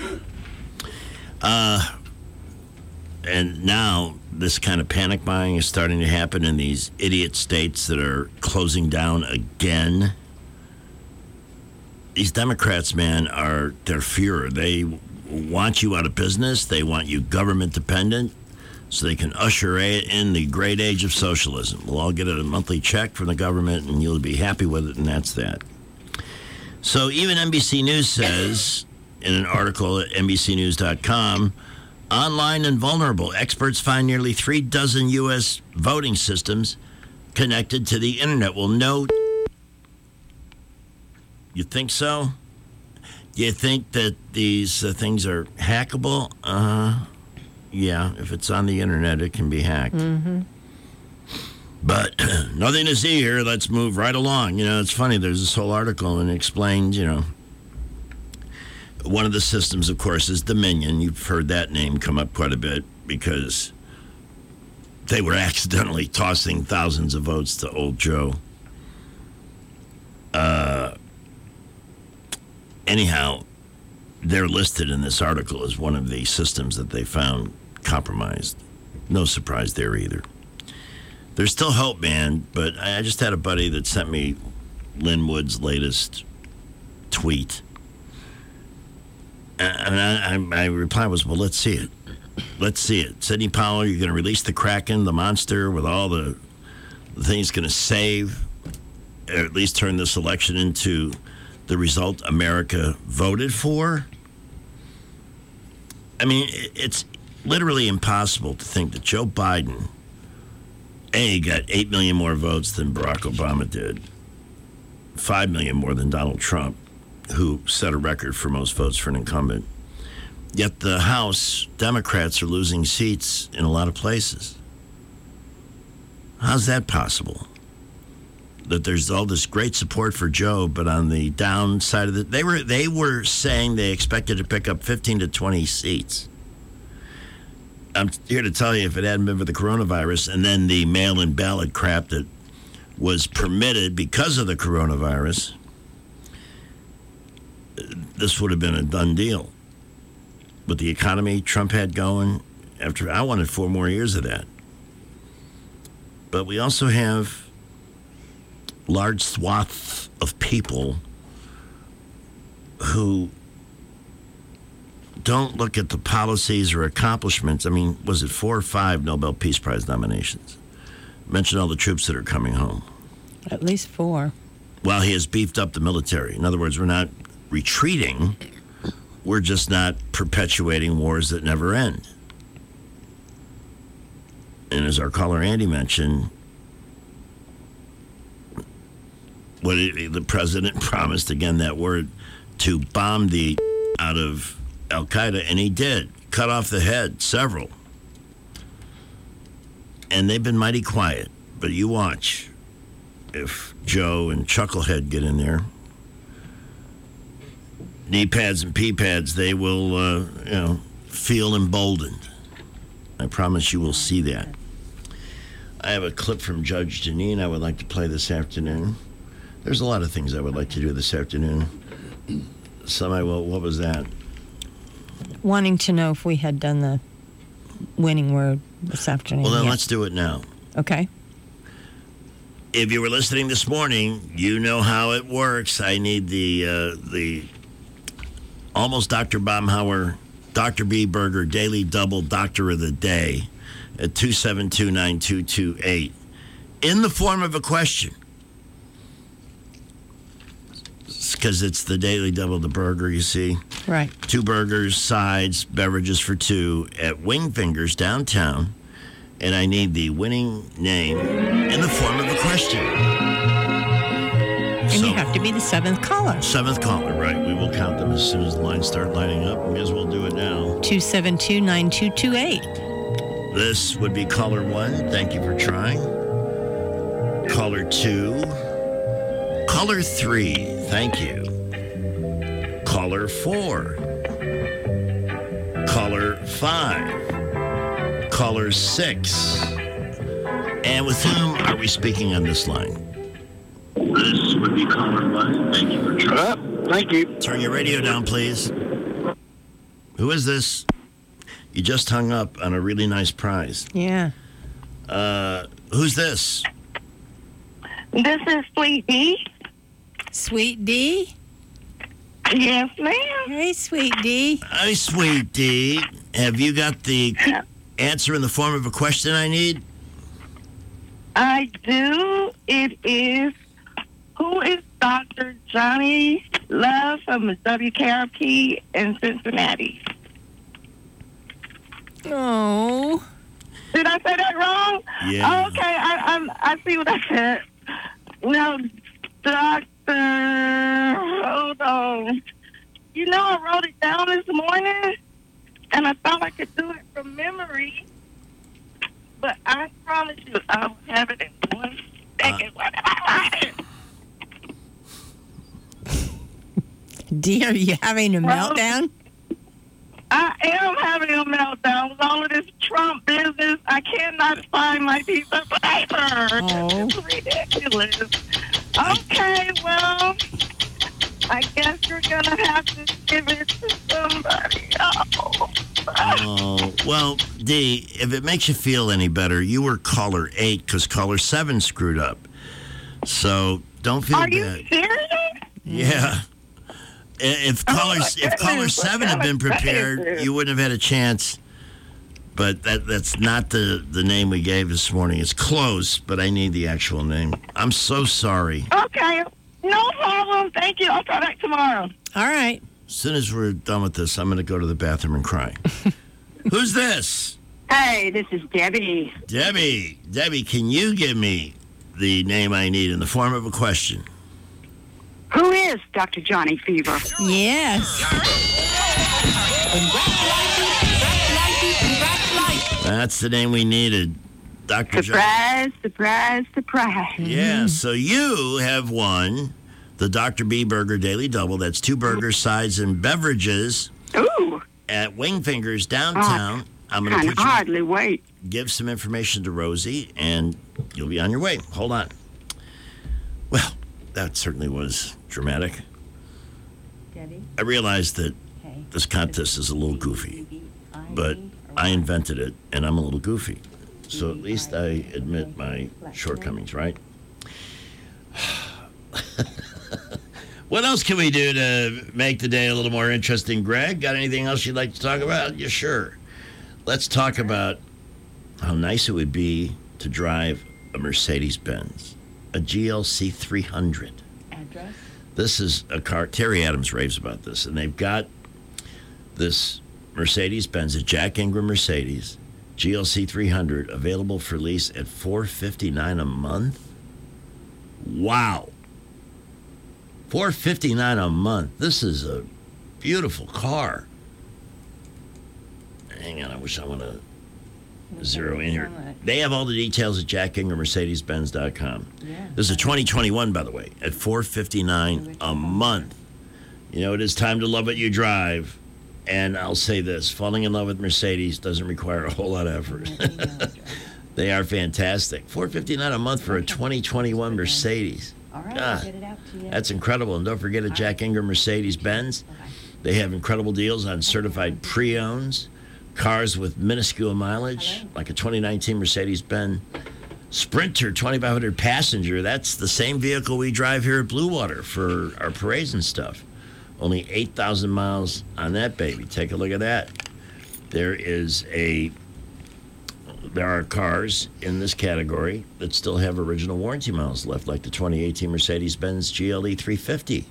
And now this kind of panic buying is starting to happen in these idiot states that are closing down again. These Democrats, man, they're Führer. They want you out of business. They want you government dependent so they can usher in the great age of socialism. We'll all get a monthly check from the government and you'll be happy with it, and that's that. So even NBC News says in an article at NBCnews.com, online and vulnerable. Experts find nearly 3 dozen U.S. voting systems connected to the internet. Well, no. You think so? Do you think that these things are hackable? Yeah, if it's on the internet, it can be hacked. Mm-hmm. But nothing to see here. Let's move right along. It's funny. There's this whole article and it explains, one of the systems, of course, is Dominion. You've heard that name come up quite a bit because they were accidentally tossing thousands of votes to old Joe. Anyhow, they're listed in this article as one of the systems that they found compromised. No surprise there either. There's still hope, man, but I just had a buddy that sent me Lynn Wood's latest tweet. And my reply was, well, let's see it. Let's see it. Sidney Powell, you're going to release the Kraken, the monster, with all the things going to save, or at least turn this election into the result America voted for? I mean, it's literally impossible to think that Joe Biden, got 8 million more votes than Barack Obama did, 5 million more than Donald Trump, who set a record for most votes for an incumbent. Yet the House Democrats are losing seats in a lot of places. How's that possible? That there's all this great support for Joe, but on the downside of it, they were saying they expected to pick up 15 to 20 seats. I'm here to tell you, if it hadn't been for the coronavirus and then the mail-in ballot crap that was permitted because of the coronavirus, this would have been a done deal. With the economy Trump had going, I wanted 4 more years of that. But we also have large swaths of people who don't look at the policies or accomplishments. I mean, was it 4 or 5 Nobel Peace Prize nominations? Mention all the troops that are coming home. At least 4. Well, he has beefed up the military. In other words, we're not retreating. We're just not perpetuating wars that never end. And as our caller Andy mentioned, the president promised, again, that word, to bomb the out of Al-Qaeda, and he did. Cut off the head, several. And they've been mighty quiet. But you watch. If Joe and Chucklehead get in there, knee pads and pee pads, they will, feel emboldened. I promise you will see that. I have a clip from Judge Janine I would like to play this afternoon. There's a lot of things I would like to do this afternoon. Some I will. What was that? Wanting to know if we had done the winning word this afternoon. Well, then let's do it now. Okay. If you were listening this morning, you know how it works. I need the almost Dr. Baumhauer, Dr. B. Burger Daily Double Doctor of the Day at 272-9228 in the form of a question. Because it's the Daily Double the Burger, you see. Right. 2 burgers, sides, beverages for 2 at Wingfingers downtown. And I need the winning name in the form of a question. And you have to be the 7th caller. 7th caller, right. We will count them as soon as the lines start lining up. We may as well do it now. 272-9228. This would be caller 1. Thank you for trying. Caller 2. Caller 3. Thank you. Caller 4. Caller 5. Caller 6. And with whom are we speaking on this line? This would be caller 1. Thank you for trying. Thank you. Turn your radio down, please. Who is this? You just hung up on a really nice prize. Yeah. Who's this? This is Sweet D. Sweet D? Yes, ma'am. Hey, Sweet D. Hi, Sweet D. Have you got the answer in the form of a question I need? I do. It is, who is Dr. Johnny Love from WKRP in Cincinnati? Oh. Did I say that wrong? Yeah. Okay, I see what I said. Well, Doctor, hold on. You know, I wrote it down this morning, and I thought I could do it from memory. But I promise you, I will have it in 1 second. D, are you having a meltdown? I am having a meltdown with all of this Trump business. I cannot find my piece of paper. Oh. It's ridiculous. Okay, well, I guess you're going to have to give it to somebody else. Oh, well, D, if it makes you feel any better, you were caller 8 because caller 7 screwed up. So don't feel Are bad. you serious? Yeah. If caller 7 had been prepared, you wouldn't have had a chance. But that's not the name we gave this morning. It's close, but I need the actual name. I'm so sorry. Okay, no problem. Thank you. I'll try back tomorrow. All right. As soon as we're done with this, I'm going to go to the bathroom and cry. Who's this? Hey, this is Debbie. Debbie, can you give me the name I need in the form of a question? Who is Dr. Johnny Fever? Yes. That's the name we needed. Dr. Surprise, surprise, surprise. Yeah, so you have won the Dr. B Burger Daily Double. That's 2 burgers, sides, and beverages. Ooh. At Wingfingers downtown. I'm going to can hardly wait. Give some information to Rosie, and you'll be on your way. Hold on. Well, that certainly was dramatic. Debbie? I realized that this contest is a little goofy, but I invented it, and I'm a little goofy. So at least I admit my shortcomings, right? What else can we do to make the day a little more interesting, Greg? Got anything else you'd like to talk about? Yeah, sure. Let's talk about how nice it would be to drive a Mercedes-Benz, a GLC 300. Address? This is a car. Terry Adams raves about this, and they've got this Mercedes-Benz, a Jack Ingram Mercedes, GLC 300, available for lease at $459 a month. Wow. $459 a month. This is a beautiful car. Hang on, I wish I want to zero in here. They have all the details at jackingrammercedesbenz.com. Yeah. This is a 2021, by the way, at $459 a month. You know, it is time to love what you drive. And I'll say this, falling in love with Mercedes doesn't require a whole lot of effort. They are fantastic. $459 a month for a 2021 Mercedes. All right, I'll get it out to you. That's incredible. And don't forget at Jack Ingram Mercedes-Benz, they have incredible deals on certified pre-owns, cars with minuscule mileage, like a 2019 Mercedes-Benz Sprinter 2,500 passenger. That's the same vehicle we drive here at Blue Water for our parades and stuff. Only 8,000 miles on that baby. Take a look at that. There are cars in this category that still have original warranty miles left, like the 2018 Mercedes-Benz GLE 350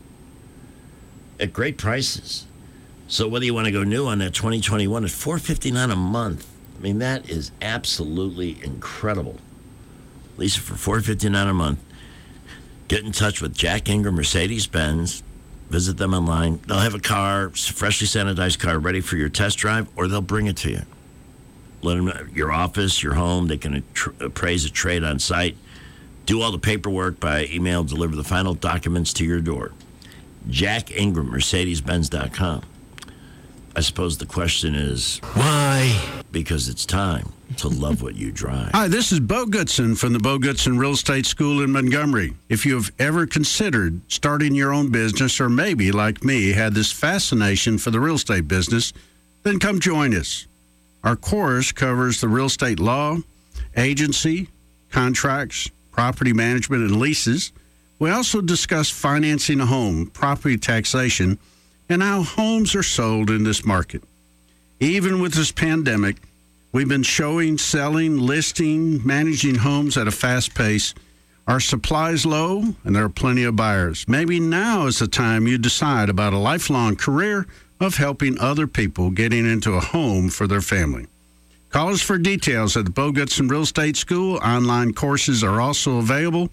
at great prices. So whether you want to go new on that 2021 at $459 a month, I mean, that is absolutely incredible. Lisa, for $459 a month, get in touch with Jack Ingram Mercedes-Benz. Visit them online. They'll have a car, freshly sanitized car, ready for your test drive, or they'll bring it to you. Let them know your office, your home. They can appraise a trade on site. Do all the paperwork by email. Deliver the final documents to your door. Jack Ingram, Mercedes-Benz.com. I suppose the question is, why? Because it's time to love what you drive. Hi, this is Bo Goodson from the Bo Goodson Real Estate School in Montgomery. If you have ever considered starting your own business, or maybe, like me, had this fascination for the real estate business, then come join us. Our course covers the real estate law, agency, contracts, property management, and leases. We also discuss financing a home, property taxation, and how homes are sold in this market. Even with this pandemic, we've been showing, selling, listing, managing homes at a fast pace. Our supply is low, and there are plenty of buyers. Maybe now is the time you decide about a lifelong career of helping other people getting into a home for their family. Call us for details at the Bo Goodson Real Estate School. Online courses are also available,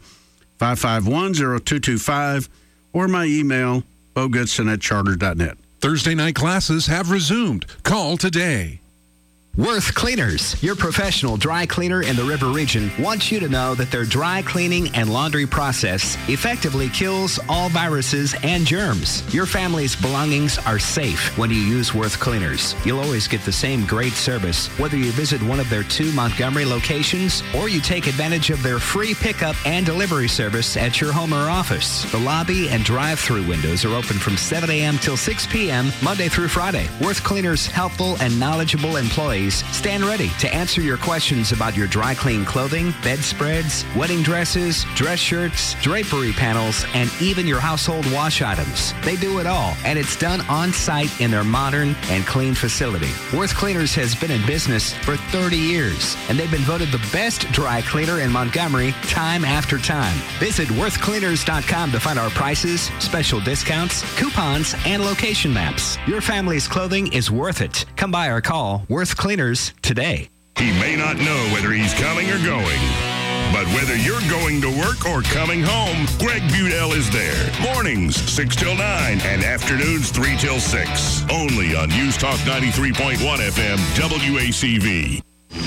551-0225, or my email, bogoodson@charter.net. Thursday night classes have resumed. Call today. Worth Cleaners, your professional dry cleaner in the River Region, wants you to know that their dry cleaning and laundry process effectively kills all viruses and germs. Your family's belongings are safe when you use Worth Cleaners. You'll always get the same great service, whether you visit one of their 2 Montgomery locations or you take advantage of their free pickup and delivery service at your home or office. The lobby and drive-through windows are open from 7 a.m. till 6 p.m. Monday through Friday. Worth Cleaners' helpful and knowledgeable employees stand ready to answer your questions about your dry clean clothing, bedspreads, wedding dresses, dress shirts, drapery panels, and even your household wash items. They do it all, and it's done on site in their modern and clean facility. Worth Cleaners has been in business for 30 years, and they've been voted the best dry cleaner in Montgomery time after time. Visit worthcleaners.com to find our prices, special discounts, coupons, and location maps. Your family's clothing is worth it. Come by or call Worth Cleaners today. He may not know whether he's coming or going, but whether you're going to work or coming home, Greg Budell is there. Mornings, 6 till 9, and afternoons, 3 till 6. Only on News Talk 93.1 FM, WACV.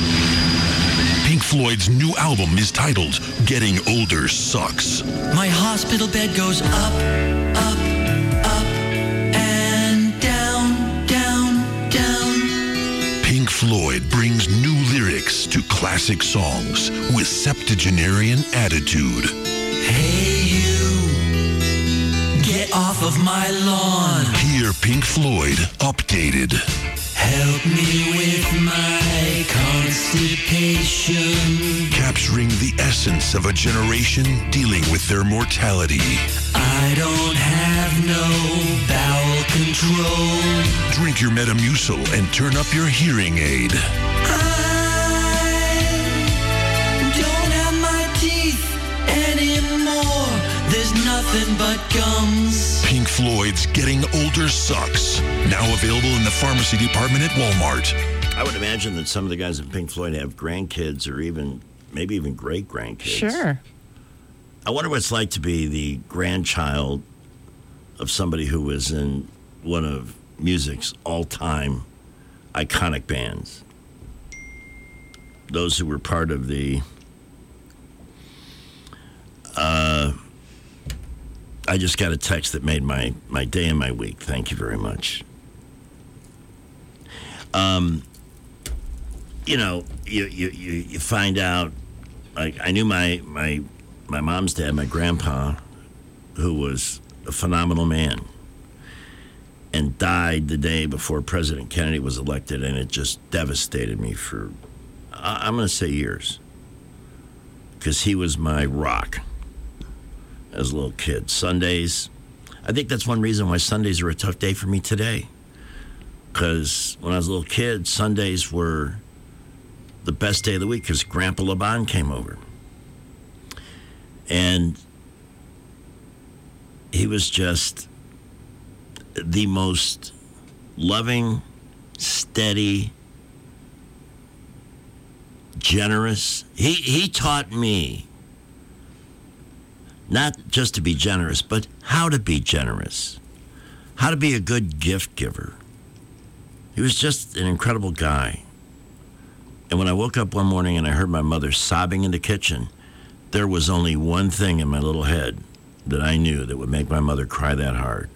Pink Floyd's new album is titled Getting Older Sucks. My hospital bed goes up, up, up, and down, down, down. Pink Floyd brings new lyrics to classic songs with septuagenarian attitude. Hey you, get off of my lawn. Hear Pink Floyd updated. Help me with my constipation. Capturing the essence of a generation dealing with their mortality. I don't have no bowel control. Drink your Metamucil and turn up your hearing aid. I don't have my teeth anymore. There's nothing but gums. Pink Floyd's Getting Older Sucks. Now available in the pharmacy department at Walmart. I would imagine that some of the guys in Pink Floyd have grandkids or maybe even great-grandkids. Sure. I wonder what it's like to be the grandchild of somebody who was in one of music's all-time iconic bands. Those who were part of the... I just got a text that made my day and my week. Thank you very much. You find out, like, I knew my mom's dad, my grandpa, who was a phenomenal man, and died the day before President Kennedy was elected, and it just devastated me for, I'm going to say years. because he was my rock as a little kid. Sundays, I think that's one reason why Sundays are a tough day for me today. Because when I was a little kid, Sundays were the best day of the week because Grandpa Laban came over. And he was just the most loving, steady, generous. He taught me not just to be generous, but how to be generous, how to be a good gift giver. He was just an incredible guy. And when I woke up one morning and I heard my mother sobbing in the kitchen, there was only one thing in my little head that I knew that would make my mother cry that hard.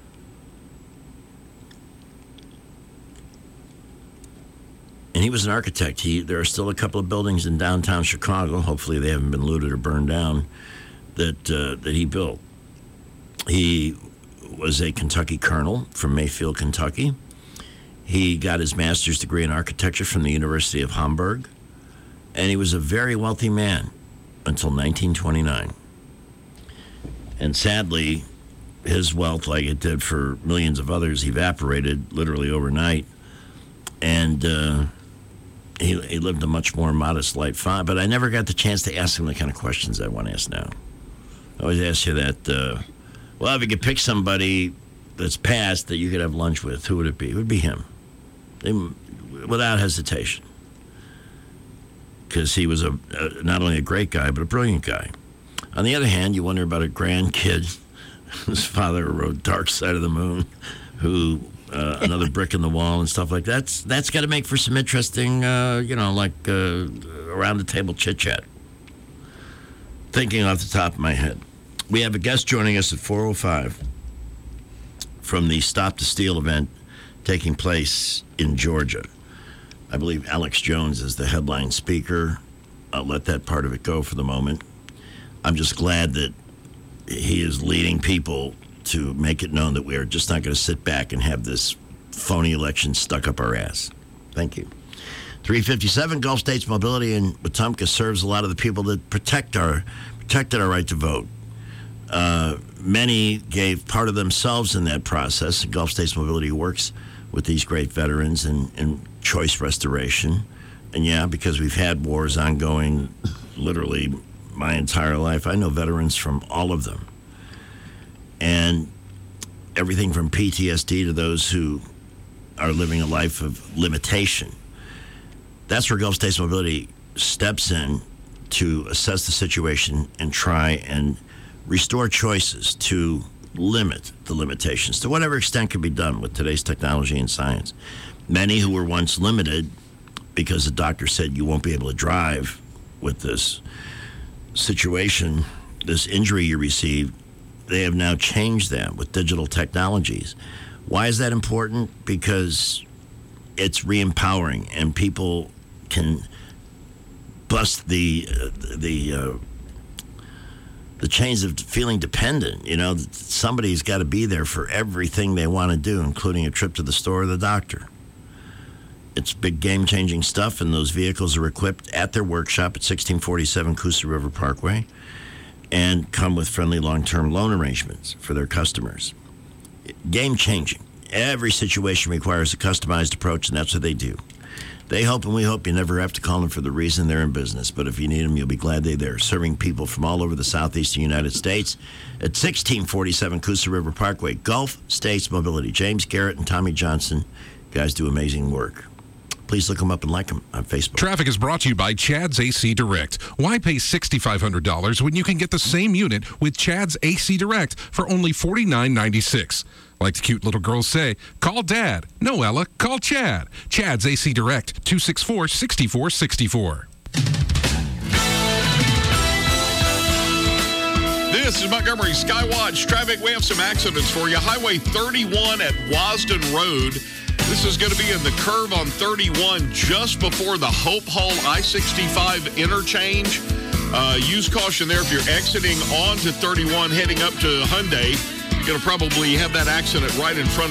And he was an architect. There are still a couple of buildings in downtown Chicago, hopefully they haven't been looted or burned down, that he built. He was a Kentucky colonel from Mayfield, Kentucky. He got his master's degree in architecture from the University of Hamburg, and he was a very wealthy man until 1929. And sadly, his wealth, like it did for millions of others, evaporated literally overnight. And he lived a much more modest life. But I never got the chance to ask him the kind of questions I want to ask now. I always ask you that, well, if you could pick somebody that's passed that you could have lunch with, who would it be? It would be him. Without hesitation. Because he was not only a great guy, but a brilliant guy. On the other hand, you wonder about a grandkid whose father wrote Dark Side of the Moon, who another brick in the wall and stuff like that. That's got to make for some interesting, around the table chit-chat. Thinking off the top of my head. We have a guest joining us at 4:05 from the Stop the Steal event taking place in Georgia. I believe Alex Jones is the headline speaker. I'll let that part of it go for the moment. I'm just glad that he is leading people to make it known that we are just not going to sit back and have this phony election stuck up our ass. Thank you. 357 Gulf States Mobility in Wetumpka serves a lot of the people that protected our right to vote. Many gave part of themselves in that process. Gulf States Mobility works with these great veterans in choice restoration. And yeah, because we've had wars ongoing literally my entire life, I know veterans from all of them. And everything from PTSD to those who are living a life of limitation. That's where Gulf States Mobility steps in to assess the situation and try and restore choices to limit the limitations to whatever extent can be done with today's technology and science. Many who were once limited because the doctor said you won't be able to drive with this situation, this injury you received, they have now changed that with digital technologies. Why is that important? Because it's re-empowering and people can bust the chains of feeling dependent. Somebody's got to be there for everything they want to do, including a trip to the store or the doctor. It's big game-changing stuff, and those vehicles are equipped at their workshop at 1647 Coosa River Parkway and come with friendly long-term loan arrangements for their customers. Game-changing. Every situation requires a customized approach, and that's what they do. They hope, and we hope, you never have to call them for the reason they're in business. But if you need them, you'll be glad they're there, serving people from all over the southeastern United States at 1647 Coosa River Parkway. Gulf States Mobility. James Garrett and Tommy Johnson. Guys do amazing work. Please look them up and like them on Facebook. Traffic is brought to you by Chad's AC Direct. Why pay $6,500 when you can get the same unit with Chad's AC Direct for only $49.96? Like the cute little girls say, call Dad. No, Ella, call Chad. Chad's AC Direct, 264-6464. This is Montgomery Skywatch traffic. We have some accidents for you. Highway 31 at Wasden Road. This is going to be in the curve on 31 just before the Hope Hall I-65 interchange. Use caution there if you're exiting onto 31 heading up to Hyundai. You're going to probably have that accident right in front of